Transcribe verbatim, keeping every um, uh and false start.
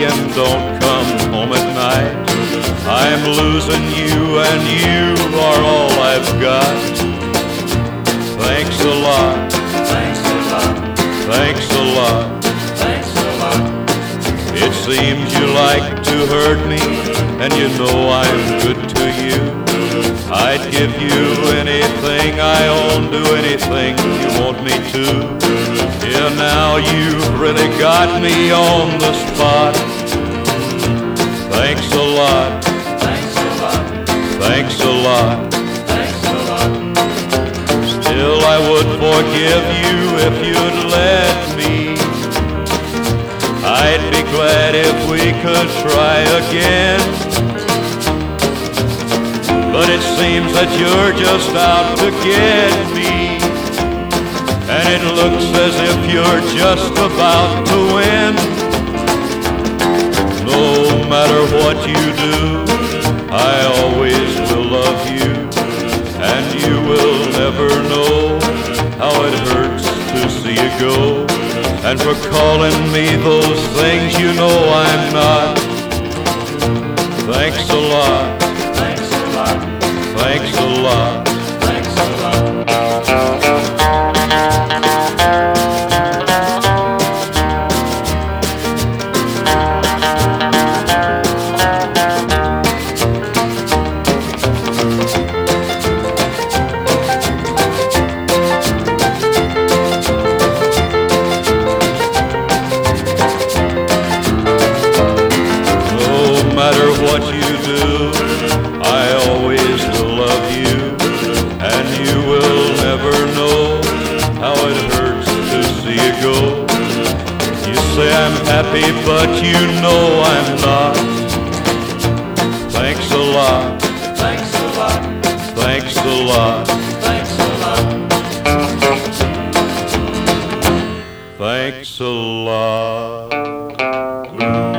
and don't come home at night. I'm losing you and you are all I've got. Thanks a lot. Thanks a lot. Thanks a lot. Thanks a lot. It seems you like to hurt me, and you know I'm good to you. I'd give you anything I own, do anything you want me to. Yeah, now you've really got me on the spot. Thanks a lot. Thanks a lot. Thanks a lot. Thanks a lot. Still I would forgive you if you'd let me. I'd be glad if we could try again. But it seems that you're just out to get me, and it looks as if you're just about to win. No matter what you do, I always will love you, and you will never know how it hurts to see you go. And for calling me those things you know I'm not. Thanks a lot. Thanks a lot. Thanks a lot. Thanks a lot. No matter what you do, I always will love you, and you will never know how it hurts to see you go. You say I'm happy, but you know I'm not. Thanks a lot. Thanks a lot. Thanks a lot. Thanks a lot. Thanks a lot.